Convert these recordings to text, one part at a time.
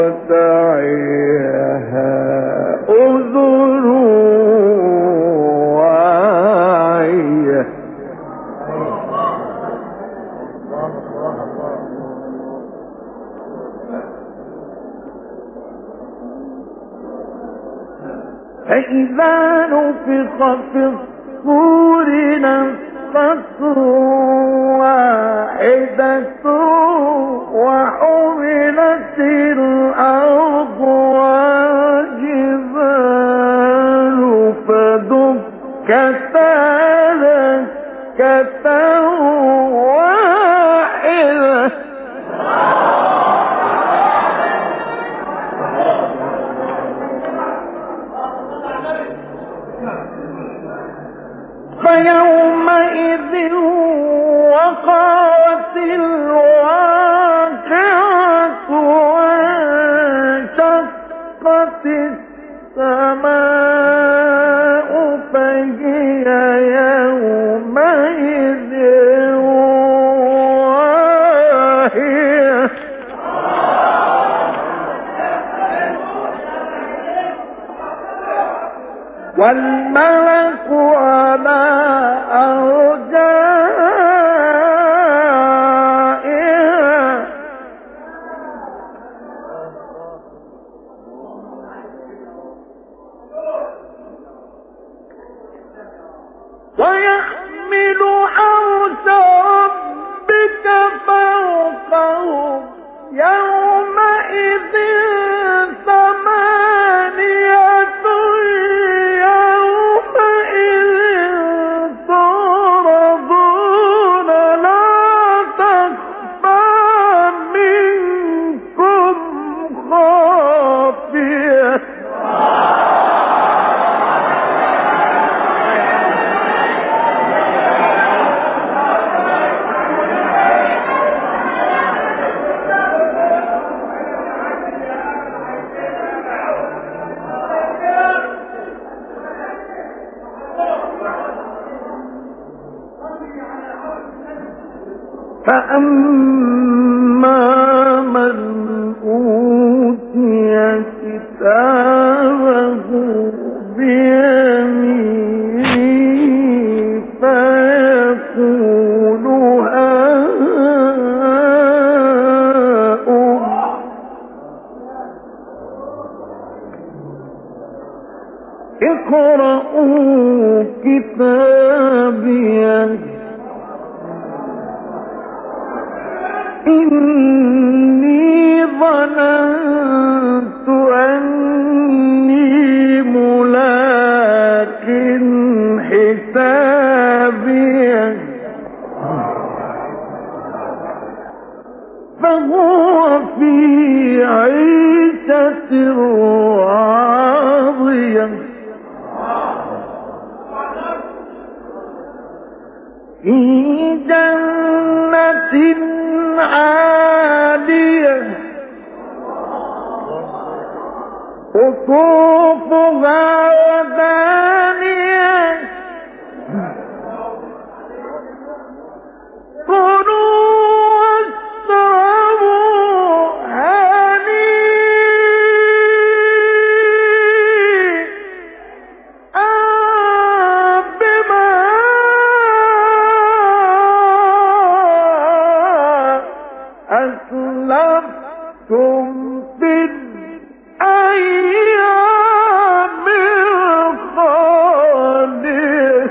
تعيها أذن واعية فإذا نفخ في الصور نفخة واحدة وحملت الأرض والجبال فدكتا دكة واحدة فيومئذ وقعت الواقعة وانشقت السماء فهي يومئذ واهية والملك على أرجائها ويحمل عرش ربك فوقهم يومئذ ثمانية فأما من أوتي كتابه بيمينه فيقول هاؤم اقرءوا كتابيه إني ظننت أني ملاق حسابي فهو في عيشة راضية في جنة عالية قطوفها دانية كلوا واشربوا هنيئا بما أسلفتم في الأيام الخالية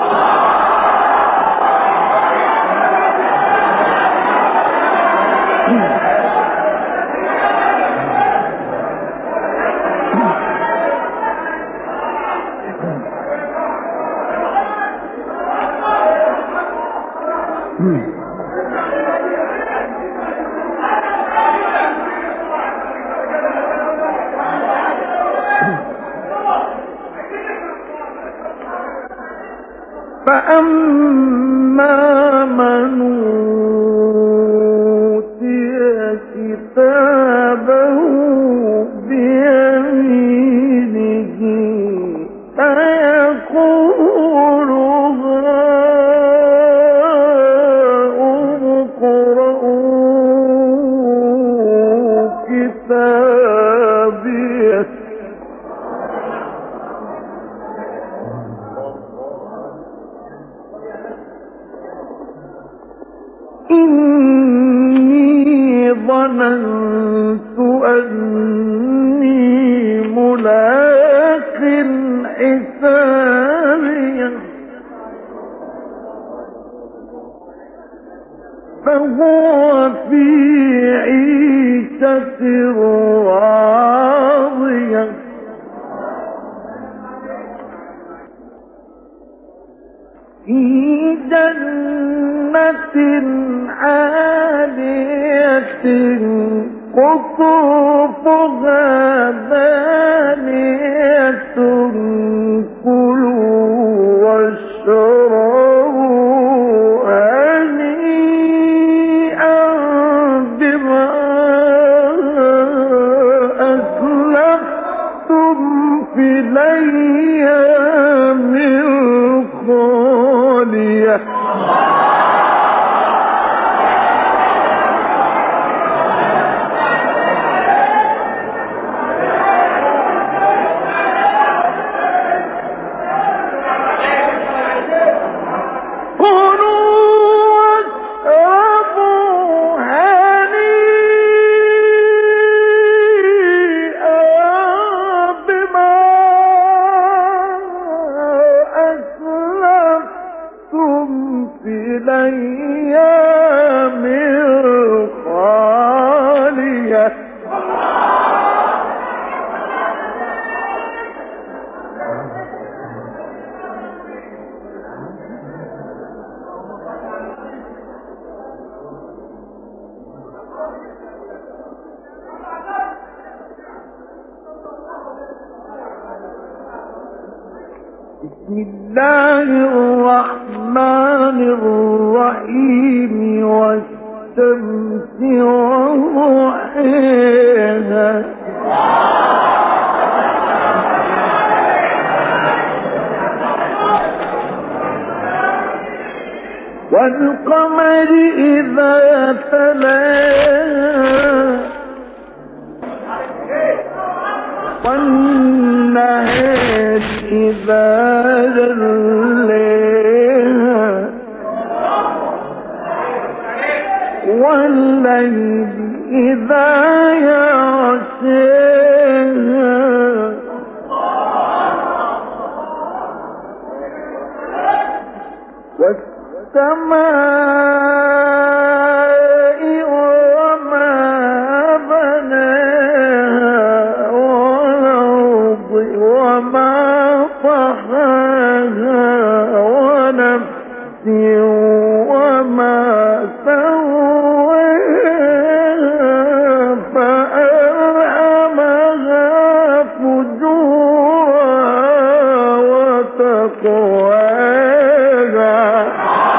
فأما من أوتي كتابه بيمينه فيقول هاؤم اقرءوا كتابيه زابية إني ظننت أني ملاق حسابي فهو في عيشة راضية في جنة عالية قطوفها دانية كلوا واشربوا هنيئا بما أسلفتم في الأيام الخالية الأيام الخالية بسم الله الرحمن الرحيم والشمس وضحاها والقمر إذا تلاها والنهار إذا جلاها والليل إذا يغشاها والسماء وما بناها والأرض وما طحاها ونفس وما سواها فألهمها فجورها وتقواها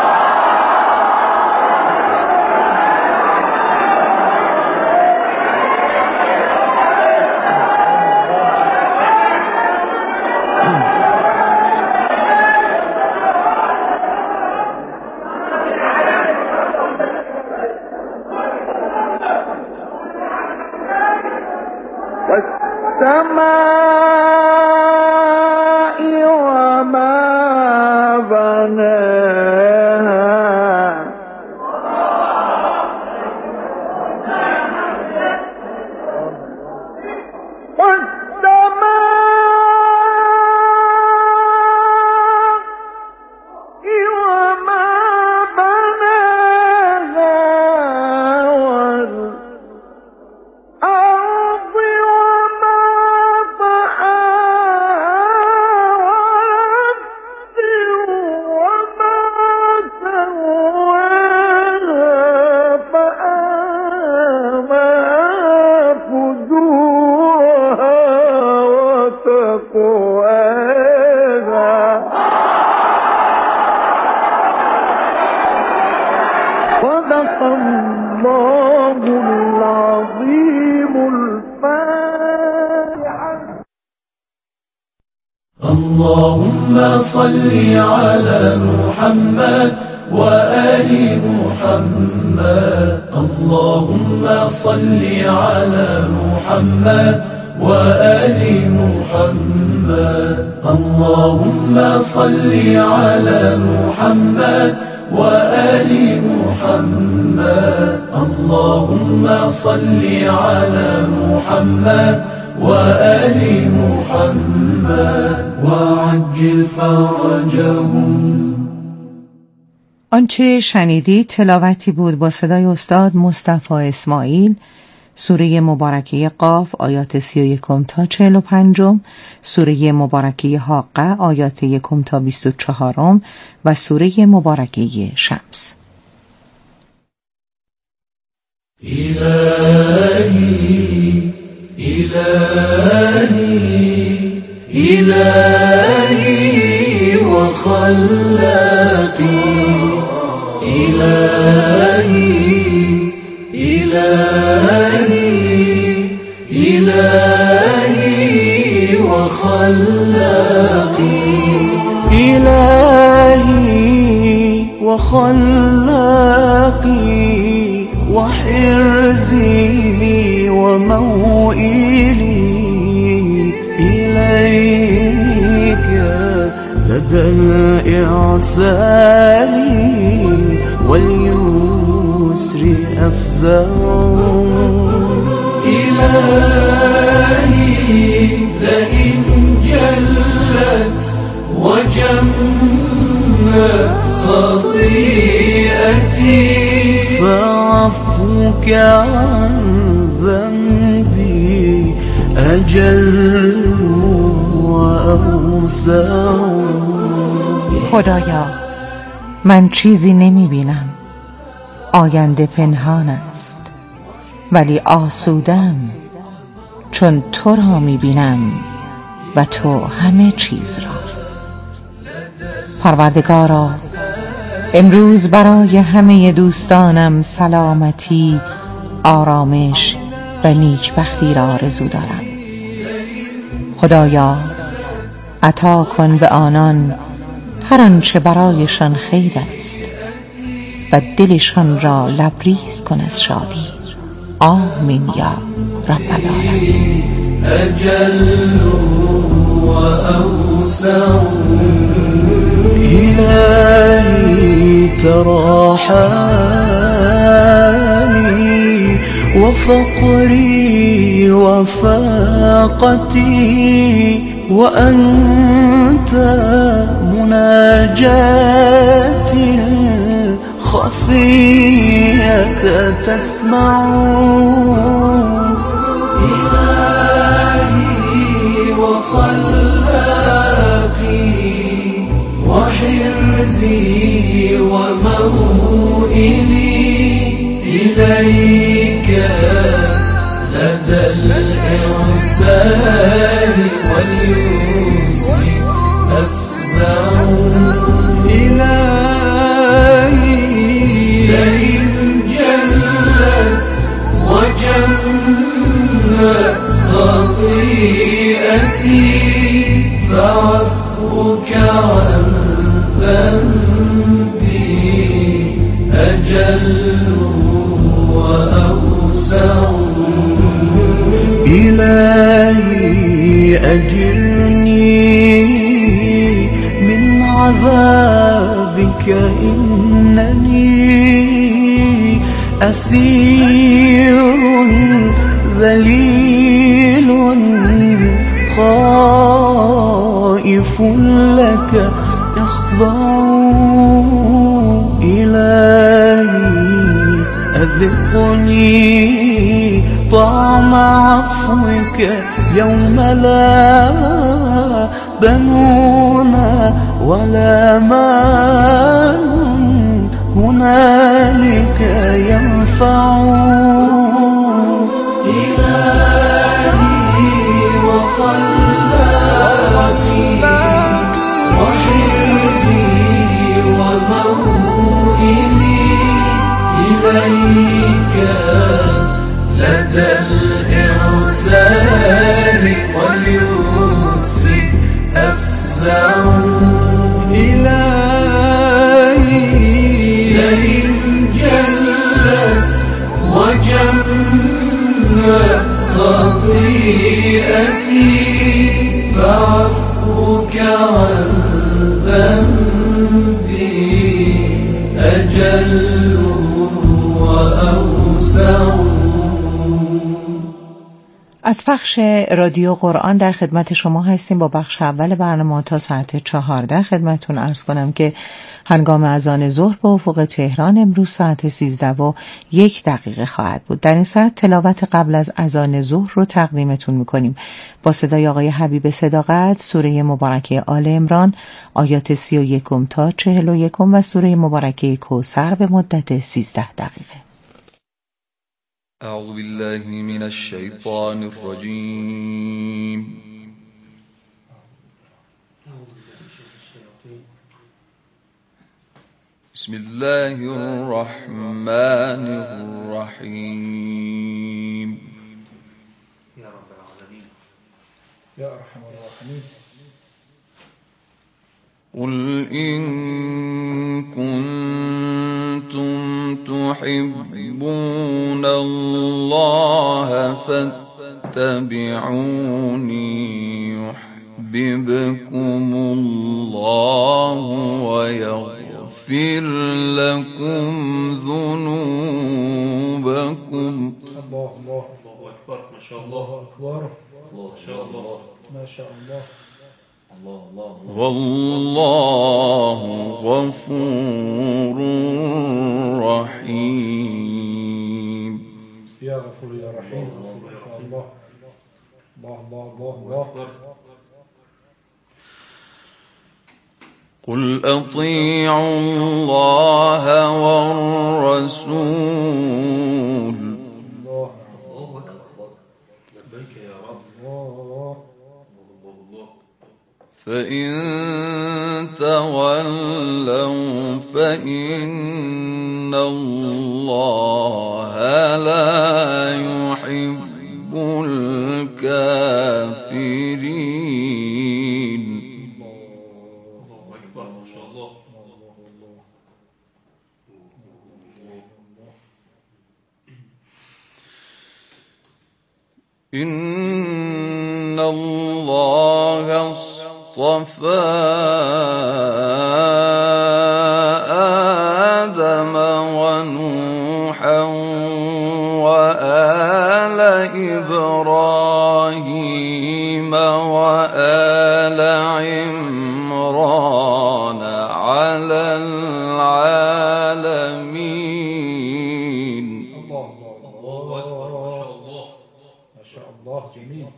والسماء وما بناها صدق الله العظيم الفاتحة. اللهم صل على محمد وآل محمد محمد اللهم صل على محمد وآل محمد اللهم صل على محمد وآل محمد اللهم صل على محمد وآل محمد وعجل فرجهم. آنچه شنیدید تلاوتی بود با صدای استاد مصطفی اسماعیل، سوره مبارکه قاف آیات 31 تا 45، سوره مبارکه حاقه آیات 1 تا 24 و سوره مبارکه شمس. إلهي إلهي إلهي وخلاقي إلهي إلهي إلهي وخلاقي إلهي وخلاقي وحرزي وموئلي إليك لدى الإعسار واليسر أفزع. إلهي لئن جلت وجمت خطيئتي فعفوك عن ذنبي أجل وأوسع. خدایا من چیزی نمی بینم، آینده پنهان است، ولی آسودم چون تو را می بینم و تو همه چیز را. پروردگارا امروز برای همه دوستانم سلامتی، آرامش و نیکبختی را آرزو دارم. خدایا عطا کن به آنان هر آنچه برایشان خیر است و دلشان را لبریز کن از شادی. آمین یا رب العالمین. أجل وأوسع. إلهي ترى حالي وفقري وفاقتي وأنت مناجاتي الخفية تسمع. إلهي وخلاقي وحرزي وموئلي إليك لدى الإرسال واليسر أفزع. إلهي لئن جلت وجمت خطيئتي فعفوك عن ذنبي أجل وأوسع. إلهي أجرني من عذابك إنني أسير ذليل خائف لك يخضع. إلهي أذقني طعم عفوك يوم لا بنون ولا مال هنالك ينفع. إلهي وخلاقي وحرزي وموئلي إليك لدى الإعسار واليسر أفزع. إلهي لئن خطيئتي فعفوك عن ذنبي أجل وأوسع. از پخش رادیو قرآن در خدمت شما هستیم با بخش اول برنامه تا ساعت 14. خدمتون عرض کنم که هنگام اذان ظهر به افق تهران امروز ساعت 13:01 خواهد بود. در این ساعت تلاوت قبل از اذان ظهر رو تقدیمتون میکنیم با صدای آقای حبیب صداقت، سوره مبارکه آل عمران آیات 31 تا 41 و سوره مبارکه کوثر به مدت 13 دقیقه. أعوذ بالله من الشيطان الرجيم. بسم الله الرحمن الرحيم. يا رب العالمين يا أرحم الراحمين. قل إن كنتم تحبون الله فاتبعوني يحببكم الله ويغفر لكم ذنوبكم. الله الله الله أكبر. ما شاء الله أكبر. ما شاء الله ما شاء الله. والله غفور رحيم. يا غفور يا رحيم. ما شاء الله. الله الله الله الله. قل أطيعوا الله والرسول. الله أكبر. لبيك يا رب. الله. فإن تولوا فإن الله لا يحب الكافرين. الله أكبر. ما شاء الله. إن الله اصطفى آدم ونوحا وآل إبراهيم وآل عمران على العالمين. الله الله أكبر. ما شاء الله. ما شاء الله. جميل.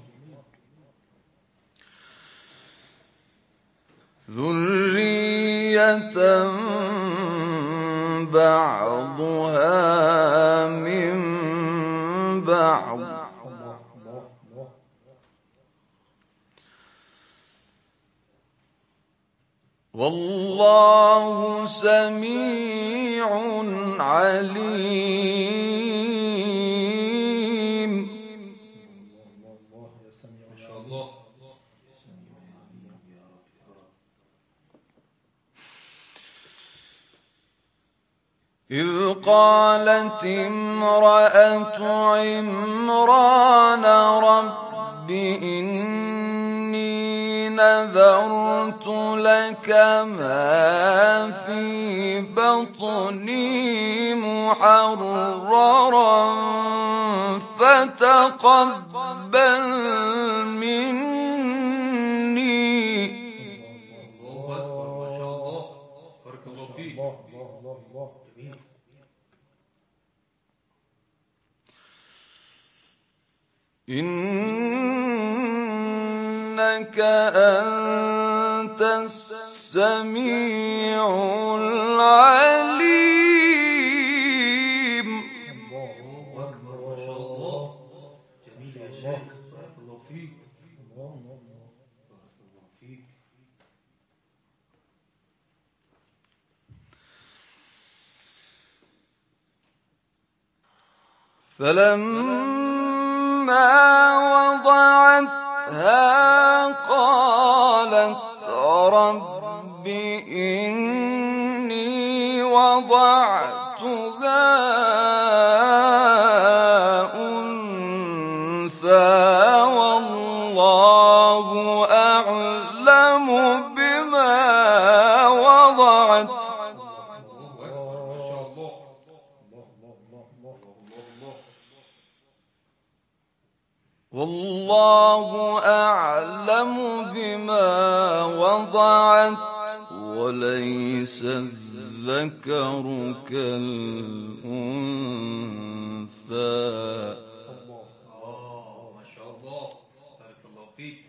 ذرية بعضها من بعض. الله الله الله. والله سميع عليم. الله يا سميع ما شاء الله. إذ قالت امرأة عمران رب إني نذرت لك ما في بطني محررا فتقبل مني. الله أكبر. ما شاء الله. بارك الله فيك. الله الله الله الله. جميل. إنك أنت السميع العليم. الله أكبر. ما شاء الله. جميل يا شيخ. بارك الله فيك. الله الله. بارك الله فيك. فلما وضعتها قالت رب إني وضعتها أنثى والله الله أعلم بما وضعت وليس الذكر كالأنثى. ما شاء الله، بارك الله فيك.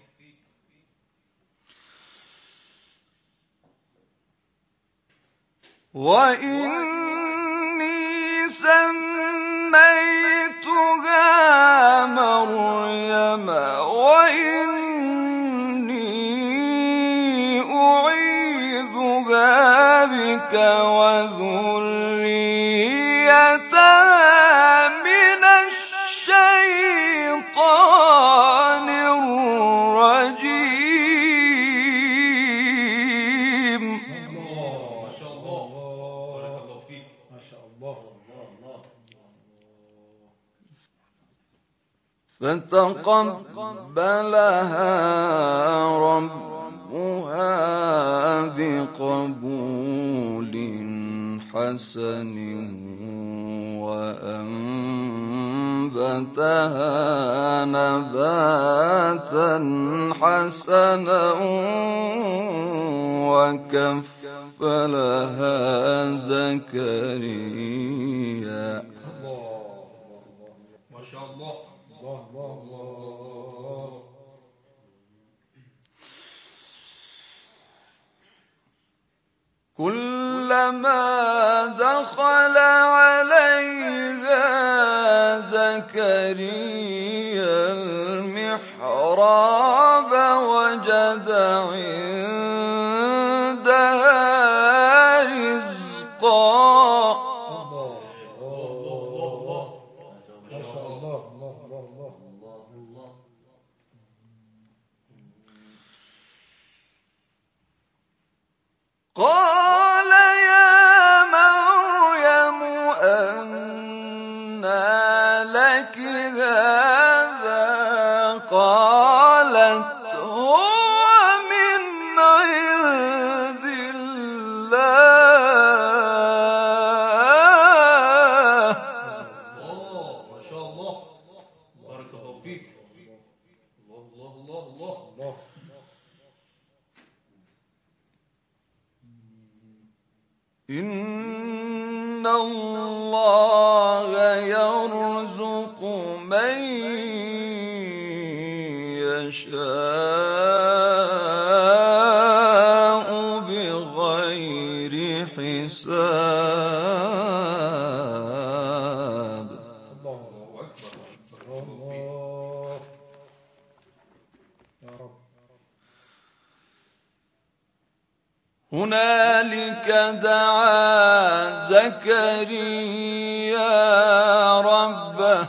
وإني سميتها مريم وإني أعيذها بك وذريتها من الشيطان الرجيم. ما شاء الله، بارك الله فيك. ما شاء الله. فتقبلها ربها بقبول حسن وأنبتها نباتا حسنا وكفلها زكريا. ما شاء الله. كلما دخل عليها زكريا المحراب وجد عندها رزقا. قال يا مريم أنى لك هذا؟ قالت هو من عند الله. ما شاء الله، بارك الله فيك. الله الله الله الله. إن الله يرزق من يشاء بغير حساب. الله أكبر. يا رب. هنالك دعا زكريا ربه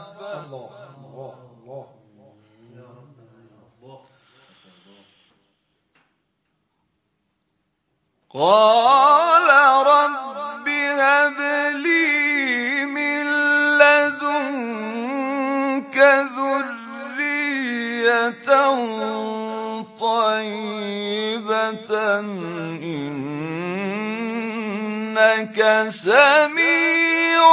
قال رب هب لي من لدنك ذرية طيبة إنك سميع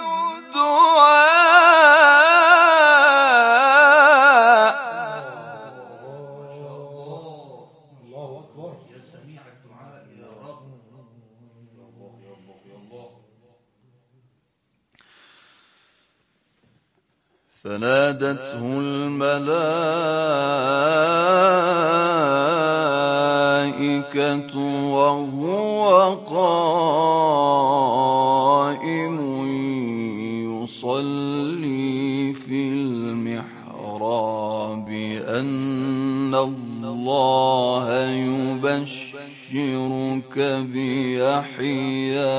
الدعاء. الله أكبر. يا سميع الدعاء يا رب. يا الله يا الله يا الله. فنادته الملائكة وهو قائم يصلي في المحراب أن الله يبشرك بيحيى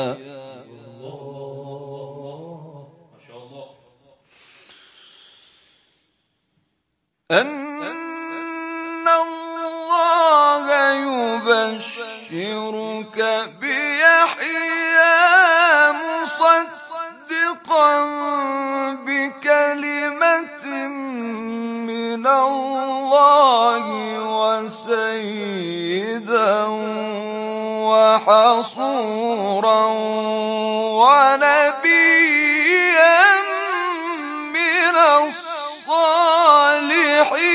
أن الله يبشرك بيحيى مصدقا بكلمة من الله وسيدا وحصورا ونبيا من الصالحين.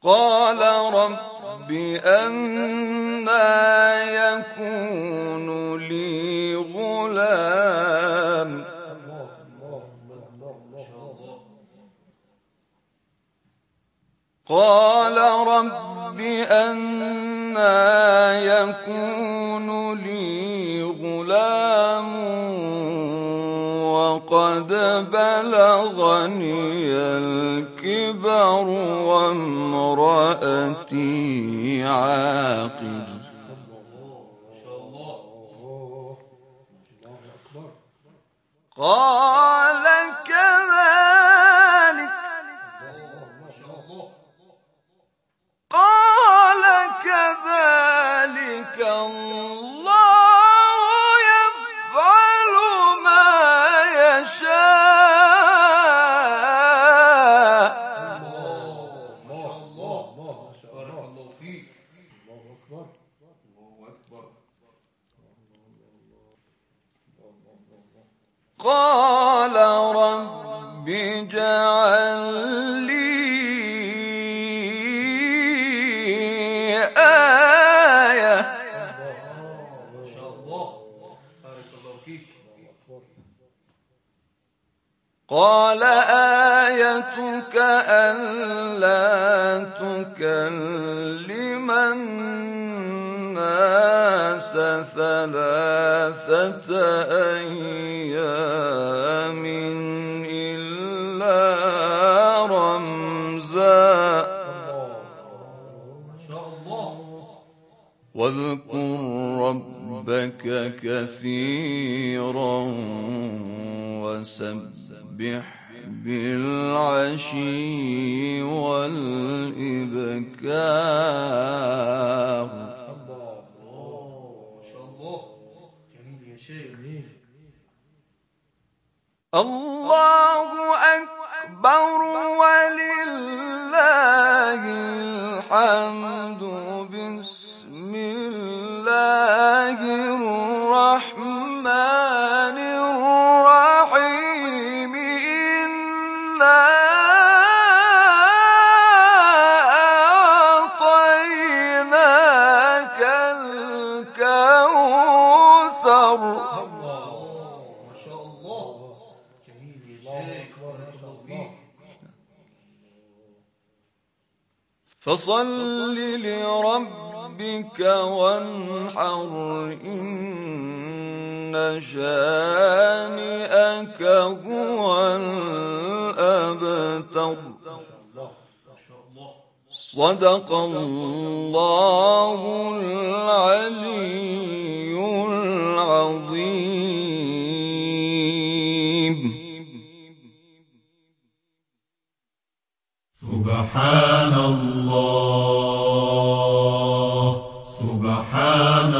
قال رب أنى يكون لي غلام قال رب أنى يكون لي غلام وقد بلغني الكبر وامرأتي عاقر قال كذلك الله يفعل ما يشاء بارك الله فيك. الله أكبر. قال رب اجعل لي آية ما شاء الله. بارك الله فيك. قال آيتك ألا تكلم الناس 3 أيام إلا رمزا واذكر ربك كثيرا وسبح بالعشي والإبكار. الله أكبر ولله الحمد. بسم الله الرحمن الرحيم. إنا أعطيناك الكوثر. فصل لربك وانحر إن شانئك هو الأبتر. صدق الله العلي العظيم. سبحان الله سبحان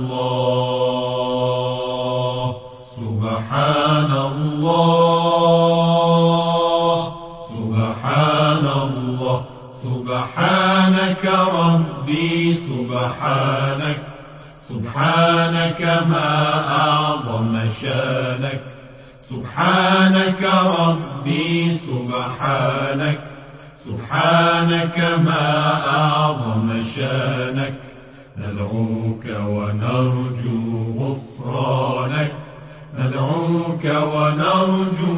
الله سبحان الله سبحان الله. سبحانك ربي سبحانك سبحانك ما أعظم شانك. سبحانك ربي سبحانك سبحانك ما أعظم شانك. ندعوك ونرجو غفرانك ندعوك ونرجو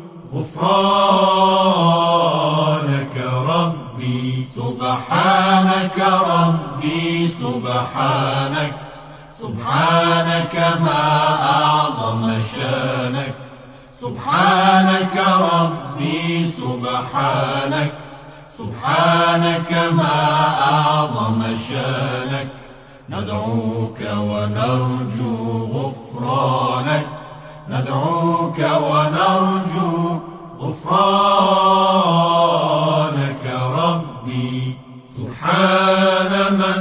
غفرانك ربي. سبحانك ربي سبحانك سبحانك ما أعظم شانك. سبحانك ربي سبحانك سبحانك ما أعظم شانك. ندعوك ونرجو غفرانك ندعوك ونرجو غفرانك ربي. سبحانك